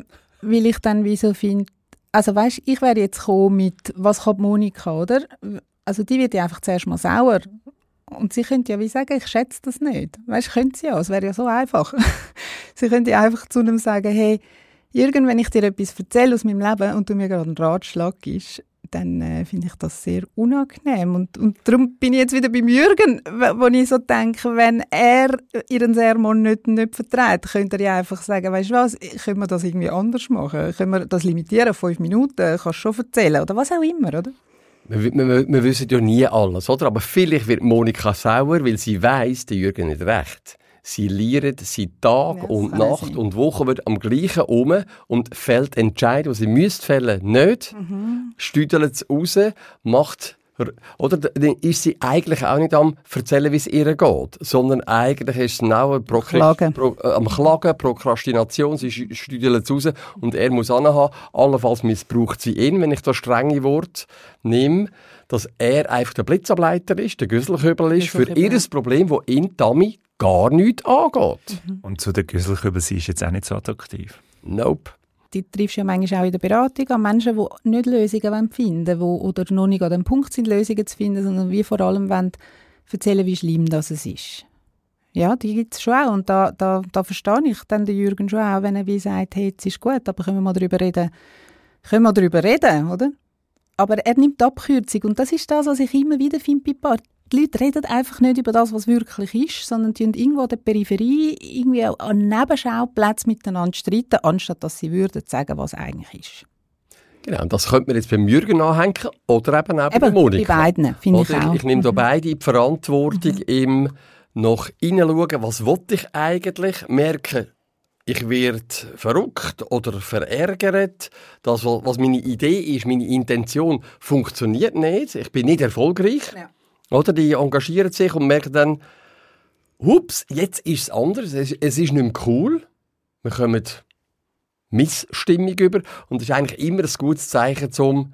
weil ich dann wie so finde, also weißt, ich wäre jetzt gekommen mit, was kann Monika, oder? Also die wird ja einfach zuerst mal sauer. Und sie könnte ja wie sagen, ich schätze das nicht. Weißt, könnte sie ja, es wäre ja so einfach. Sie könnte ja einfach zu ihm sagen, hey, Jürgen, wenn ich dir etwas erzähle aus meinem Leben und du mir gerade einen Ratschlag gibst, dann äh, finde ich das sehr unangenehm. Und, und darum bin ich jetzt wieder beim Jürgen, wo ich so denke, wenn er ihren Sermon nicht, nicht verträgt, könnte er ja einfach sagen, weißt du was, können wir das irgendwie anders machen? Können wir das limitieren auf fünf Minuten? Kannst du schon erzählen? Oder was auch immer, oder? Wir, wir, wir wissen ja nie alles, oder? Aber vielleicht wird Monika sauer, weil sie weiss, der Jürgen nicht recht. Sie lieren sie Tag Ja, und kann Nacht sein. und Woche wird am gleichen um und fällt Entscheid, die sie müsste fällen, nicht. Mhm. Stüdelt es raus, macht, oder dann ist sie eigentlich auch nicht am erzählen, wie es ihr geht, sondern eigentlich ist sie auch am Klagen. Pro, äh, am Klagen, Prokrastination, sie stüdelt es raus und er muss anhaben. Allenfalls missbraucht sie ihn, wenn ich das strenge Wort nehme, dass er einfach der Blitzableiter ist, der Güsselkübel ist, für Güsselkübel. ihr Problem, das ihn Tami gar nichts angeht. Und zu der Güsselkübel, sie ist jetzt auch nicht so attraktiv. Nope. Die triffst du ja manchmal auch in der Beratung an Menschen, die nicht Lösungen finden wollen, wo, oder noch nicht an dem Punkt sind, Lösungen zu finden, sondern wie vor allem wollen erzählen, wie schlimm das es ist. Ja, die gibt es schon auch. Und da, da, da verstehe ich dann den Jürgen schon auch, wenn er wie sagt, hey, jetzt ist gut, aber können wir mal darüber reden. Können wir darüber reden, oder? Aber er nimmt die Abkürzung. Und das ist das, was ich immer wieder finde bei Paar. Die Leute reden einfach nicht über das, was wirklich ist, sondern die irgendwo an der Peripherie, irgendwie an Nebenschauplätzen miteinander streiten, anstatt dass sie würden sagen, was eigentlich ist. Genau, und das könnte man jetzt beim Jürgen anhängen oder eben auch bei Eben, Monika. bei beiden, finde ich Oder auch. ich, ich nehme da Mhm. beide in die Verantwortung, im noch hineinschauen, was will ich eigentlich, merken, ich werde verrückt oder verärgert. Das, was meine Idee ist, meine Intention, funktioniert nicht. Ich bin nicht erfolgreich. Ja. Oder die engagieren sich und merken dann, hups, jetzt ist es anders. Es, es ist nicht mehr cool. Wir kommen Missstimmung über. Und das ist eigentlich immer ein gutes Zeichen, um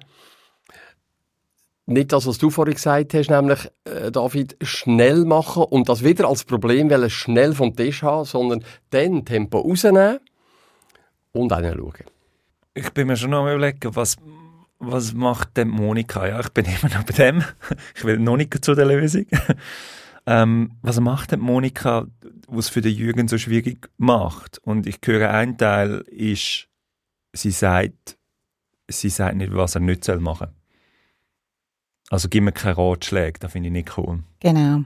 nicht das, was du vorhin gesagt hast, nämlich, äh, David, schnell machen und das wieder als Problem wollen, schnell vom Tisch haben, sondern dann Tempo rausnehmen und hinschauen. Ich bin mir schon noch am überlegen, was, was macht denn Monika? Ja, ich bin immer noch bei dem. Ich will noch nicht zu der Lösung. ähm, was macht denn Monika, was für den Jürgen so schwierig macht? Und ich höre, ein Teil ist, sie sagt, sie sagt nicht, was er nicht machen soll. Also gib mir keine Ratschläge, das finde ich nicht cool. Genau.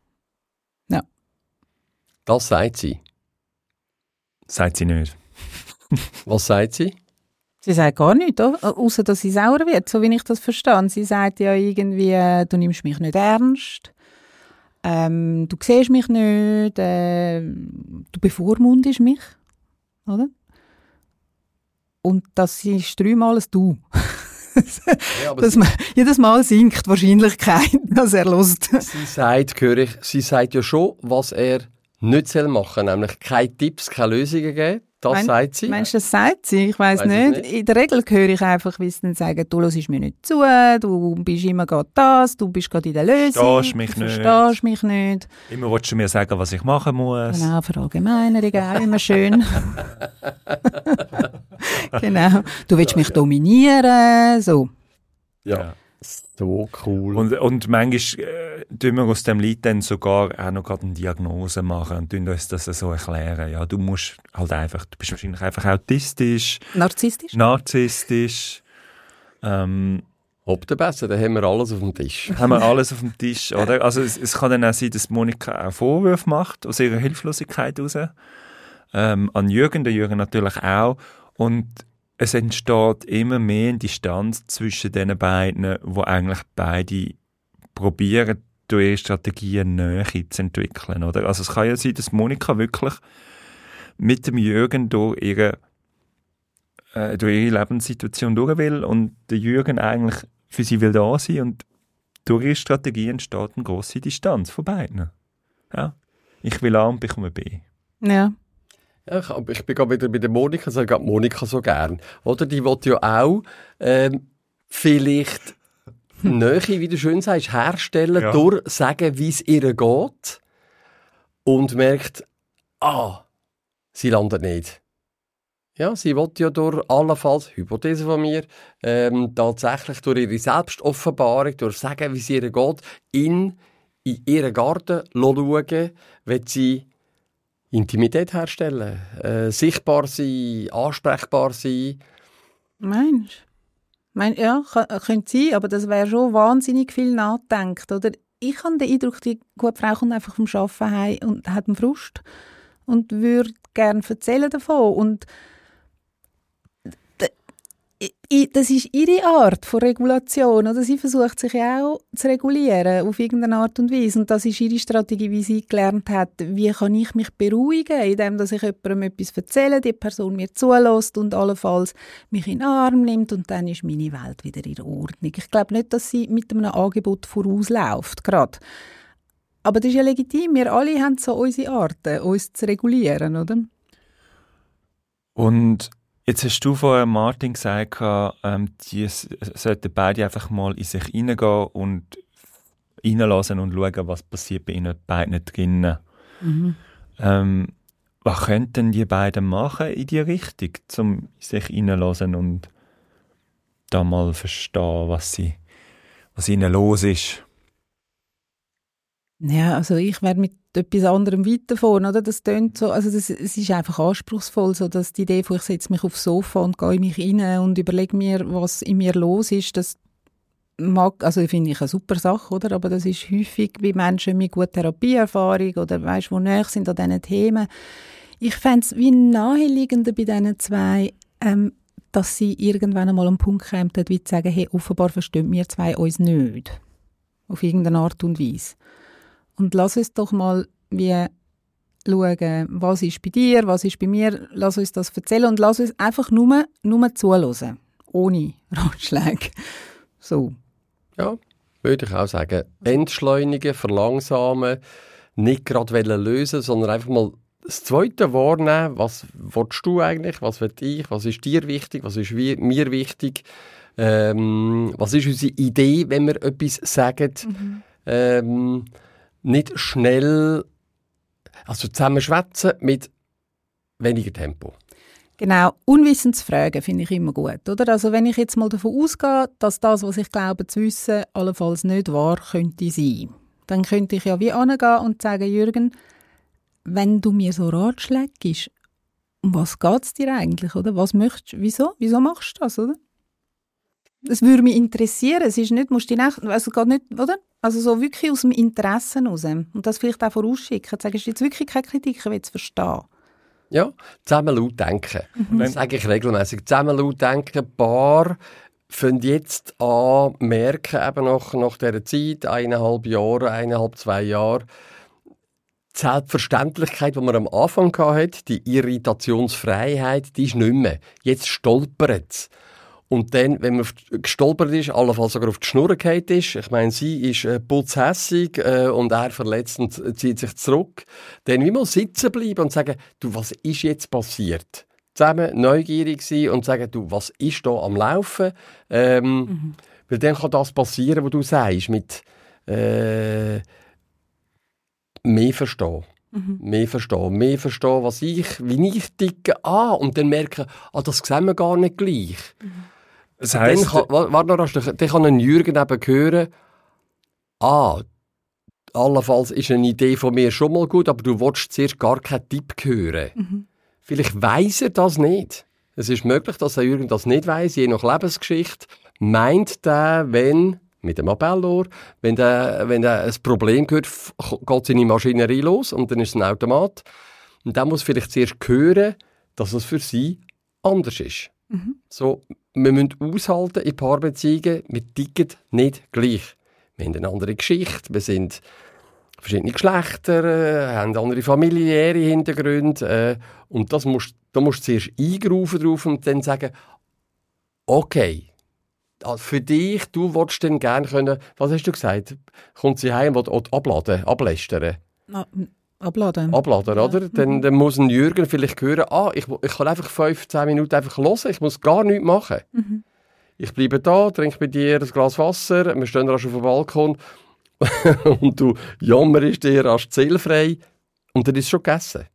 Das sagt sie. Sagt sie nicht. Was sagt sie? Sie sagt gar nichts, oder? Ausser dass sie sauer wird, so wie ich das verstehe. Sie sagt ja irgendwie, äh, du nimmst mich nicht ernst, ähm, du siehst mich nicht, äh, du bevormundest mich, oder? Und das ist dreimal ein Du. Ja, aber Dass man jedes Mal sinkt die Wahrscheinlichkeit, dass er hört. sie sagt, höre ich, sie sagt ja schon, was er nicht soll machen, nämlich keine Tipps, keine Lösungen geben. Das Mein- sagt sie. Meinst du, das sagt sie? Ich weiss Weiss es nicht. nicht. In der Regel höre ich einfach, wie sie dann sagen, du hörst mir nicht zu, du bist immer gerade das, du bist gerade in der Lösung, Verstehst mich du nicht. verstehst mich nicht. Immer willst du mir sagen, was ich machen muss. Genau, Verallgemeinerung, auch immer schön. Genau. Du willst mich dominieren, so. Ja. So cool. Und, und manchmal äh, tun wir aus dem Lied dann sogar auch noch gerade eine Diagnose machen und tun uns das so erklären. Ja, du musst halt einfach, du bist wahrscheinlich einfach autistisch, Narzisstisch? narzisstisch. Ähm, Ob der besser, dann haben wir alles auf dem Tisch. haben wir alles auf dem Tisch, oder? Also es, es kann dann auch sein, dass Monika auch Vorwürfe macht, aus ihrer Hilflosigkeit heraus. Ähm, an Jürgen, der Jürgen natürlich auch. Und es entsteht immer mehr eine Distanz zwischen den beiden, wo eigentlich beide probieren, durch ihre Strategien Nähe zu entwickeln, oder? Also es kann ja sein, dass Monika wirklich mit dem Jürgen durch ihre, äh, durch ihre Lebenssituation durch will und der Jürgen eigentlich für sie will da sein und durch ihre Strategie entsteht eine grosse Distanz von beiden. Ja? Ich will A und bekomme B. Ja. Ja, ich, aber ich bin gerade wieder bei der Monika, ich sage Monika so gern. Oder die will ja auch ähm, vielleicht Nähe, wie du schön sagst, herstellen, Ja. durch sagen, wie es ihr geht und merkt, ah, sie landet nicht. Ja, sie will ja durch allenfalls, Hypothese von mir, ähm, tatsächlich durch ihre Selbstoffenbarung, durch sagen, wie es ihr geht, in, in ihren Garten schauen, will sie Intimität herstellen, äh, sichtbar sein, ansprechbar sein. Meinst du? Mein, ja, kann, könnte sein, aber das wäre schon wahnsinnig viel nachgedacht. Oder ich habe den Eindruck, die gute Frau kommt einfach vom Arbeiten heim und hat einen Frust und würde gerne erzählen davon. Und das ist ihre Art von Regulation. Oder? Sie versucht sich ja auch zu regulieren, auf irgendeine Art und Weise. Und das ist ihre Strategie, wie sie gelernt hat, wie kann ich mich beruhigen, indem dass ich jemandem etwas erzähle, die Person mir zulässt und allenfalls mich in den Arm nimmt und dann ist meine Welt wieder in Ordnung. Ich glaube nicht, dass sie mit einem Angebot vorausläuft, gerade. Aber das ist ja legitim. Wir alle haben so unsere Arten, uns zu regulieren, oder? Und jetzt hast du vorher, Martin, gesagt, ähm, die sollten beide einfach mal in sich hineingehen und reinlassen und schauen, was passiert bei ihnen beiden drinnen. Mhm. Ähm, was könnten die beiden machen in die Richtung, um in sich hineinlassen und da mal verstehen, was, sie, was ihnen los ist? Ja, also ich wäre mit etwas anderem weiterfahren, oder? Das tönt so, also das, es ist einfach anspruchsvoll, so dass die Idee von ich setze mich aufs Sofa und gehe in mich rein und überlege mir, was in mir los ist, das mag, also finde ich eine super Sache, oder? Aber das ist häufig bei Menschen mit guter Therapieerfahrung oder weißt, die näher sind an diesen Themen. Ich fände es wie naheliegender bei diesen zwei, ähm, dass sie irgendwann einmal an den Punkt kommen, wie zu sagen, hey, offenbar verstehen wir zwei uns nicht. Auf irgendeine Art und Weise. Und lass uns doch mal wie schauen, was ist bei dir, was ist bei mir, lass uns das erzählen und lass uns einfach nur, nur zuhören, ohne Ratschläge. So. Ja, würde ich auch sagen. Entschleunigen, verlangsamen, nicht gerade lösen, sondern einfach mal das Zweite wahrnehmen. Was willst du eigentlich, was will ich, was ist dir wichtig, was ist mir wichtig, ähm, was ist unsere Idee, wenn wir etwas sagen. Mhm. Ähm, nicht schnell, also zusammen schwätzen mit weniger Tempo. Genau, unwissend zu fragen finde ich immer gut, oder? Also wenn ich jetzt mal davon ausgehe, dass das, was ich glaube zu wissen, allenfalls nicht wahr könnte sein, dann könnte ich ja wie angehen und sagen, Jürgen, wenn du mir so Ratschläge gibst, um was geht es dir eigentlich, oder? Was möchtest du, wieso? Wieso machst du das, oder? Das würde mich interessieren. Es ist nicht, musst du nicht, also geht nicht, oder? Also so wirklich aus dem Interesse raus. Und das vielleicht auch vorausschicken. Sagen, es ist jetzt wirklich keine Kritik, ich will es verstehen. Ja, zusammen laut denken. Mhm. Das sage ich regelmäßig. Zusammen laut denken. Paar fangen jetzt an, merken eben nach, nach dieser Zeit, eineinhalb Jahre, eineinhalb, zwei Jahre, die Selbstverständlichkeit, die man am Anfang hatte, die Irritationsfreiheit, die ist nicht mehr. Jetzt stolpert es. Und dann, wenn man gestolpert ist, allenfalls sogar auf die Schnur gefallen ist, ich meine, sie ist äh, putzhässig äh, und er verletzt und zieht sich zurück, dann wie mal sitzen bleiben und sagen, du, was ist jetzt passiert? Zusammen neugierig sein und sagen, du, was ist da am Laufen? Ähm, mhm. Weil dann kann das passieren, was du sagst, mit äh, mehr verstehen. Mhm. Mehr verstehen, mehr verstehen, was ich, wie ich ticke, ah, und dann merken, ah, das sehen wir gar nicht gleich. Mhm. Das heisst, dann kann, warte noch, dann kann ein Jürgen eben hören, ah, allenfalls ist eine Idee von mir schon mal gut, aber du willst zuerst gar keinen Tipp hören. Mhm. Vielleicht weiss er das nicht. Es ist möglich, dass der Jürgen das nicht weiss, je nach Lebensgeschichte. Meint der, wenn, mit dem Appellohr, wenn der, wenn der ein Problem hört, geht seine Maschinerie los und dann ist es ein Automat. Und dann muss vielleicht zuerst hören, dass es für sie anders ist. Mhm. So, wir müssen aushalten in Paarbeziehungen, wir ticken nicht gleich. Wir haben eine andere Geschichte, wir sind verschiedene Geschlechter, äh, haben andere familiäre Hintergründe. Äh, und das musst, da musst du zuerst eingrufen drauf und dann sagen, okay, für dich, du willst dann gerne können, was hast du gesagt, kommt sie heim und will abladen, ablästern. Ah, abladen. Abladen, ja. oder? Dann, dann muss ein Jürgen vielleicht hören, ah, ich, ich kann einfach fünfzehn Minuten einfach hören, ich muss gar nichts machen. Mhm. Ich bleibe da, trinke bei dir ein Glas Wasser, wir stehen rasch auf dem Balkon und du jammerst dir rasch zählfrei und dann ist es schon gegessen.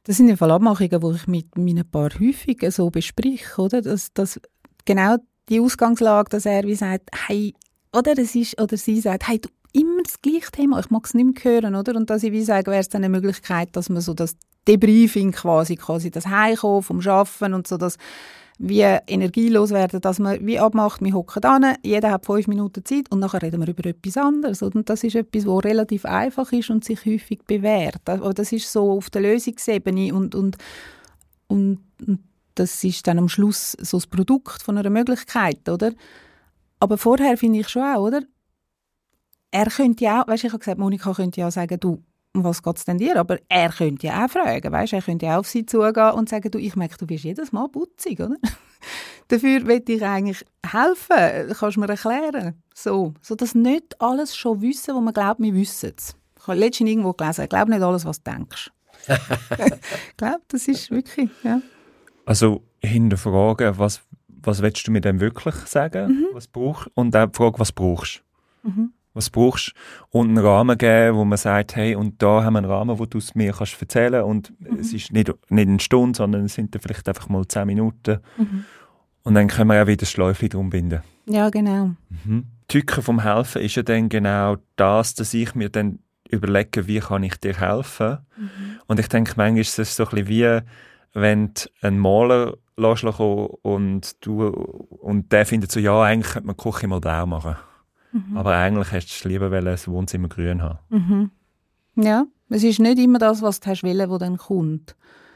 Das sind im Fall Abmachungen, die ich mit meinen Paar häufig so bespreche, oder? Dass, dass genau die Ausgangslage, dass er wie sagt, hey, oder es ist, oder sie sagt, hey, du, immer das gleiche Thema, ich mag es nicht mehr hören, oder? Und dass ich wie sage, wäre es dann eine Möglichkeit, dass man so das Debriefing quasi, quasi das Heimkommen vom Arbeiten und so das wie energielos werden, dass man wie abmacht, wir hocken an, jeder hat fünf Minuten Zeit und nachher reden wir über etwas anderes. Und das ist etwas, was relativ einfach ist und sich häufig bewährt. Aber das ist so auf der Lösungsebene und, und, und, und das ist dann am Schluss so das Produkt von einer Möglichkeit, oder? Aber vorher finde ich schon auch, oder? Er könnte ja auch, weißt du, ich habe gesagt, Monika könnte ja auch sagen, du, um was geht es denn dir? Aber er könnte ja auch fragen, weißt? Er könnte ja auch auf sie zugehen und sagen, du, ich merke, du bist jedes Mal putzig, oder? Dafür will ich eigentlich helfen. Kannst du mir erklären? So, so dass nicht alles schon wissen, was man glaubt, wir wissen es. Ich habe letztens irgendwo gelesen, ich glaube nicht alles, was du denkst. Ich glaube, das ist wirklich, ja. Also hinterfragen, was, was willst du mir denn wirklich sagen? Mhm. Was brauchst? Und auch die Frage, was brauchst du? Mhm. Was brauchst und einen Rahmen geben, wo man sagt, hey, und da haben wir einen Rahmen, wo du es mir kannst erzählen und mhm. es ist nicht, nicht eine Stunde, sondern es sind vielleicht einfach mal zehn Minuten. Mhm. Und dann können wir ja wieder das Schläufchen drum binden. Ja, genau. Mhm. Die Tücke vom Helfen ist ja dann genau das, dass ich mir dann überlege, wie kann ich dir helfen. Mhm. Und ich denke, manchmal ist es so ein bisschen wie, wenn du einen Maler lässt und, du, und der findet so, ja, eigentlich könnte man die Küche mal blau machen. Mhm. Aber eigentlich hättest du lieber das Wohnzimmer grün haben. Mhm. Ja, es ist nicht immer das, was du hast wollen, was dann kommt.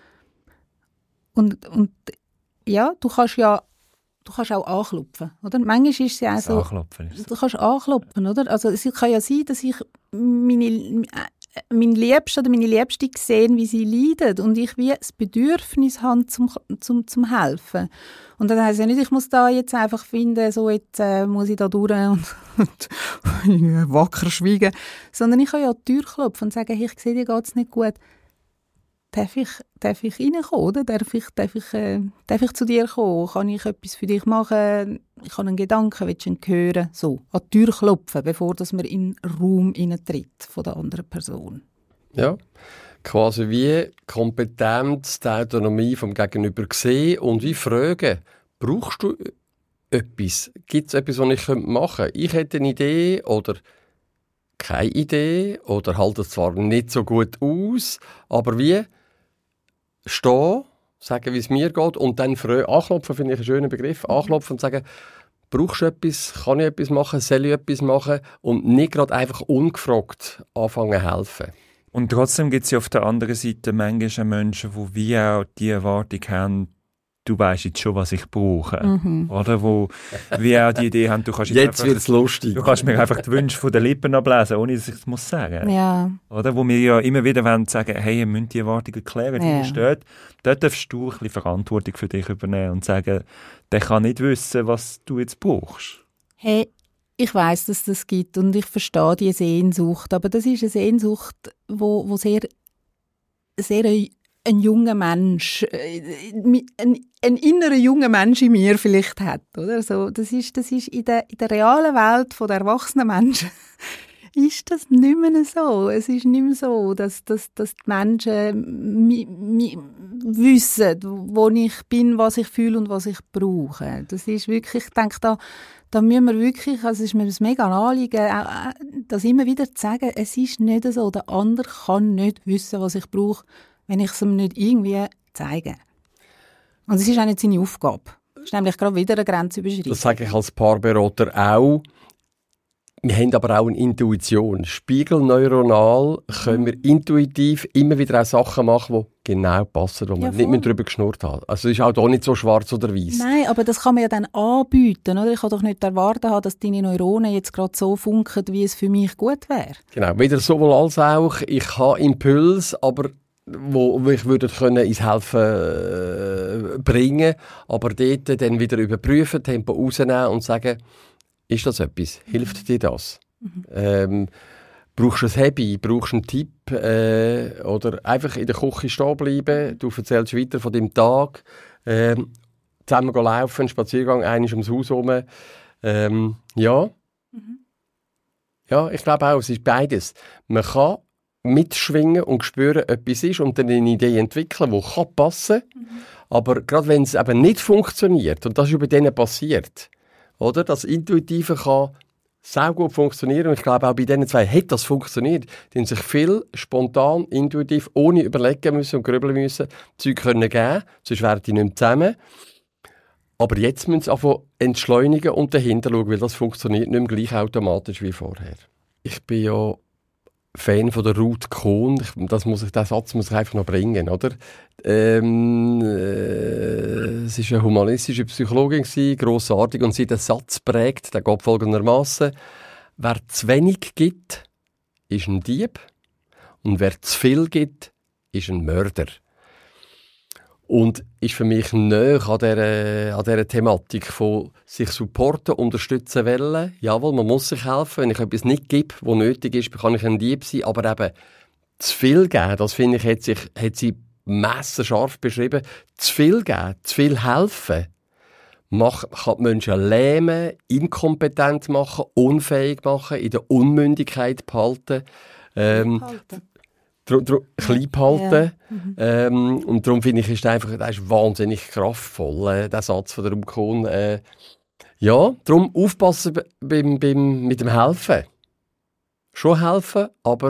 Und, und ja, du kannst ja du kannst auch anklopfen, oder? Manchmal ist es ja auch so, anklopfen ist du kannst anklopfen, oder? Also es kann ja sein, dass ich meine, mein Liebste oder meine Liebste sehe, wie sie leiden und ich wie das Bedürfnis habe, zum, zum, zum helfen. Und das heisst ja nicht, ich muss da jetzt einfach finden, so jetzt äh, muss ich da durch und, und wacker schweigen, sondern ich kann ja an die Tür klopfen und sagen, hey, ich sehe, dir geht es nicht gut. Darf ich, darf ich reinkommen, oder? Darf ich, darf, ich, äh, darf ich zu dir kommen? Kann ich etwas für dich machen? Ich habe einen Gedanken, willst du ihn hören? So, an die Tür klopfen, bevor dass man in den Raum hineintritt von der anderen Person. Ja, quasi wie Kompetenz, die Autonomie vom Gegenüber sehen und wie fragen, brauchst du etwas? Gibt es etwas, was ich machen könnte? Ich hätte eine Idee oder keine Idee oder halte es zwar nicht so gut aus, aber wie stehen, sagen, wie es mir geht und dann fragen, anklopfen, finde ich einen schönen Begriff, anklopfen und sagen, brauchst du etwas, kann ich etwas machen, soll ich etwas machen und nicht gerade einfach ungefragt anfangen zu helfen. Und trotzdem gibt es ja auf der anderen Seite manchmal Menschen, die wie auch die Erwartung haben, du weißt jetzt schon, was ich brauche. Mhm. Oder? Wo wie auch die Idee haben, du kannst jetzt, jetzt wird es lustig. Du kannst mir einfach die Wünsche von den Lippen ablesen, ohne dass ich es muss sagen. Ja. Oder? Wo wir ja immer wieder wollen sagen, hey, ihr müsst die Erwartungen klären, die ja. steht. Dort darfst du ein bisschen Verantwortung für dich übernehmen und sagen, der kann nicht wissen, was du jetzt brauchst. Hey, ich weiss, dass das gibt und ich verstehe diese Sehnsucht, aber das ist eine Sehnsucht, wo, wo sehr, sehr ein junger Mensch, ein, ein innerer junger Mensch in mir vielleicht hat, oder? So, das ist, das ist in der, in der realen Welt von der erwachsenen Menschen ist das nicht mehr so. Es ist nicht mehr so, dass, dass, dass die Menschen mi, mi, wissen, wo ich bin, was ich fühle und was ich brauche. Das ist wirklich, ich denke, da, da müssen wir wirklich, also es ist mir ein mega Anliegen, das immer wieder zu sagen, es ist nicht so, der andere kann nicht wissen, was ich brauche, wenn ich es ihm nicht irgendwie zeige. Und es ist auch nicht seine Aufgabe. Es ist nämlich gerade wieder eine Grenze überschreiten. Das sage ich als Paarberater auch. Wir haben aber auch eine Intuition. Spiegelneuronal können wir intuitiv immer wieder auch Sachen machen, die genau passen, wo ja, wir nicht darüber geschnurrt haben. Also es ist auch hier nicht so schwarz oder weiß. Nein, aber das kann man ja dann anbieten. Oder? Ich kann doch nicht erwarten, dass deine Neuronen jetzt gerade so funken, wie es für mich gut wäre. Genau, weder sowohl als auch. Ich habe Impuls, aber wo ich würde können ins Helfen äh, bringen, aber dort dann wieder überprüfen, Tempo rausnehmen und sagen, ist das etwas? Hilft dir das? Mhm. Ähm, brauchst du ein Hobby? Brauchst du einen Tipp? Äh, oder einfach in der Küche stehen bleiben? Du erzählst weiter von deinem Tag. Ähm, zusammen gehen laufen, einen Spaziergang, einmal ums Haus herum. Ähm, ja. Mhm. Ja, ich glaube auch, es ist beides. Man kann mitschwingen und spüren, etwas ist und dann eine Idee entwickeln, die kann passen kann. Mhm. Aber gerade wenn es eben nicht funktioniert, und das ist bei denen passiert, oder? Das Intuitive kann sehr gut funktionieren. Und ich glaube, auch bei diesen zwei hat das funktioniert. Die haben sich viel spontan, intuitiv, ohne überlegen müssen und grübeln müssen, Zeug können geben, sonst wären die nicht mehr zusammen. Aber jetzt müssen sie einfach entschleunigen und dahinter schauen, weil das funktioniert nicht mehr gleich automatisch wie vorher. Ich bin ja Fan von der Ruth Kohn. Ich, das muss ich, den Satz muss ich einfach noch bringen, oder? Ähm, äh, sie war eine humanistische Psychologin, grossartig, und sie hat einen Satz prägt, der geht folgendermaßen: Wer zu wenig gibt, ist ein Dieb, und wer zu viel gibt, ist ein Mörder. Und ist für mich näher an dieser, an dieser Thematik von sich supporten, unterstützen wollen. Jawohl, man muss sich helfen. Wenn ich etwas nicht gebe, was nötig ist, kann ich ein Dieb sein. Aber eben zu viel geben, das finde ich, hat, sich, hat sie messerscharf beschrieben. Zu viel geben, zu viel helfen, mach, kann die Menschen lähmen, inkompetent machen, unfähig machen, in der Unmündigkeit behalten. Ähm, Dr- dr- klein behalten. Ja. Mhm. Ähm, und darum finde ich, ist einfach, das ist wahnsinnig kraftvoll, äh, der Satz von der Ruth Kohn. Äh, ja, darum aufpassen b- beim, beim, mit dem Helfen. Schon helfen, aber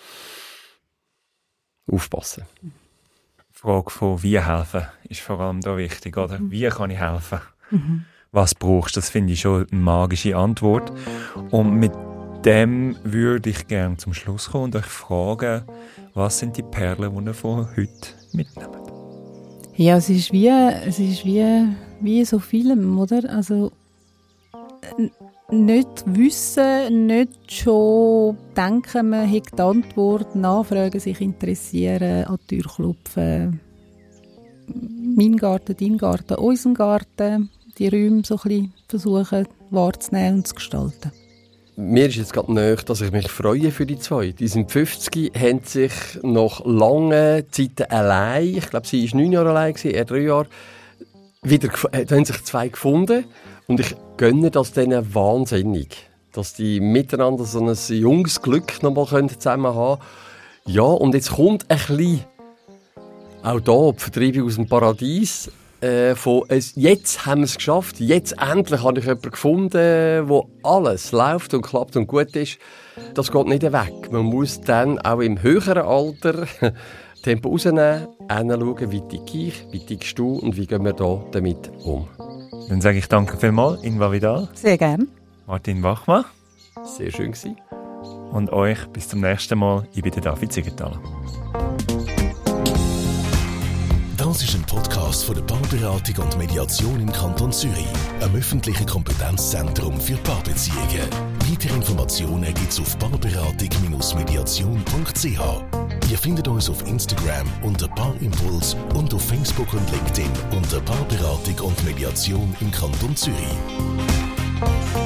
aufpassen. Die Frage von wie helfen ist vor allem da wichtig, oder? Mhm. Wie kann ich helfen? Mhm. Was brauchst du? Das finde ich schon eine magische Antwort. Und mit dem würde ich gerne zum Schluss kommen und euch fragen, was sind die Perlen, die ihr von heute mitnehmt? Ja, es ist wie, es ist wie, wie so Film, oder? Also n- nicht wissen, nicht schon denken, man hat die Antwort, nachfragen, sich interessieren, an die Tür klopfen. Mein Garten, dein Garten, unser Garten, die Räume so ein bisschen versuchen wahrzunehmen und zu gestalten. Mir ist jetzt gerade nahe, dass ich mich freue für die zwei. Die sind fünfzig, haben sich nach langen Zeiten allein, ich glaube, sie war neun Jahre allein, er drei Jahre, wieder haben sich zwei gefunden. Und ich gönne das denen wahnsinnig, dass die miteinander so ein junges Glück noch mal zusammen haben können. Ja, und jetzt kommt ein bisschen auch da die Vertreibung aus dem Paradies. Äh, von, es, jetzt haben wir es geschafft, jetzt endlich habe ich jemanden gefunden, wo alles läuft und klappt und gut ist. Das geht nicht weg. Man muss dann auch im höheren Alter Tempo rausnehmen, hinschauen, wie ticke ich, wie tickst du und wie gehen wir da damit um. Dann sage ich danke vielmals, Ingvar Vidal. Sehr gerne. Martin Bachmann. Sehr schön gewesen. Und euch bis zum nächsten Mal. Ich bin der David Siegenthaler. Das ist ein Podcast von der Paarberatung und Mediation im Kanton Zürich, einem öffentlichen Kompetenzzentrum für Paarbeziehungen. Weitere Informationen gibt es auf paarberatung mediation punkt c h. Ihr findet uns auf Instagram unter Paarimpuls und auf Facebook und LinkedIn unter Paarberatung und Mediation im Kanton Zürich.